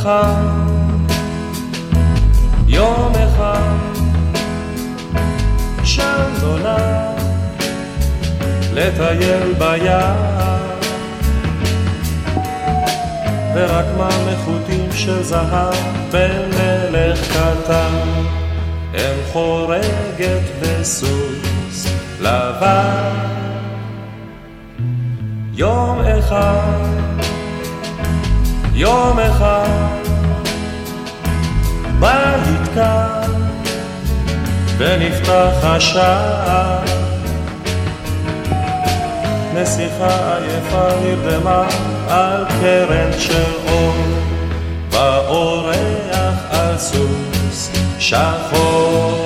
אחד, יום אחד, שם נולד לטייל ביער, ורק מלכותים של זהב בן מלך קטן, הם חורגת וסוס לבן. יום אחד, יום אחד, בית קר ונפתח השער, נסיכה עייפה נרדמה על קרן של אור, באורח על סוס שחור.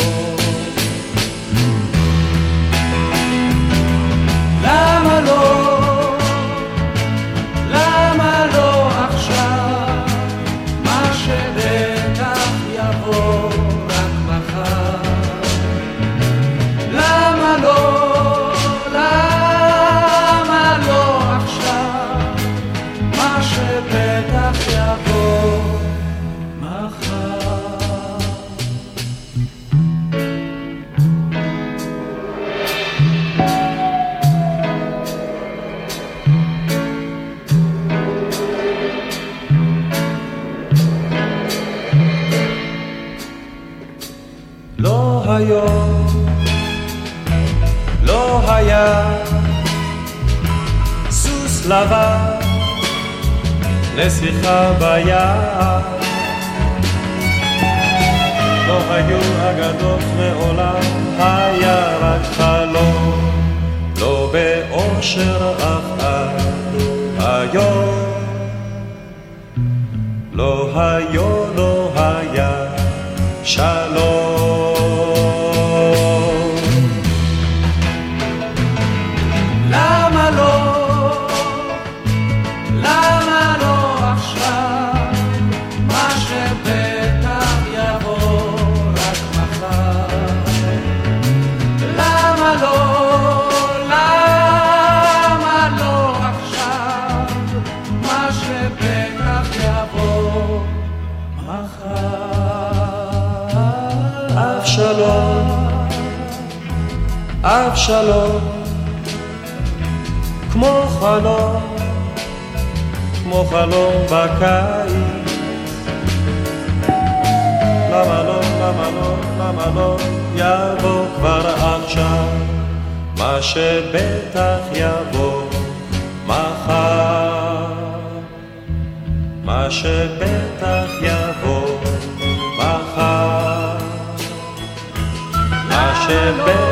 למה לא, למה לא עכשיו, מה שבטח יבוא רק מחר. למה לא, למה לא עכשיו, מה שבטח יבוא מחר. לא היום, לא היה סוס לבן לשיחה ביער, לא היו אגדות מעולם, היה רק חלום, לא באושר אף עד היום. לא היו, לא היה שלום. למה לא, למה לא עכשיו, מה שבטח יבוא רק מחר. למה לא, למה לא עכשיו, מה שבטח יבוא מחר. אבשלום, אבשלום, כמו חלום, כמו חלום בקיץ. למה לא, למה לא, למה לא יבוא כבר עכשיו, מה שבטח יבוא מחר. מה שבטח יבוא מחר, מה שבטח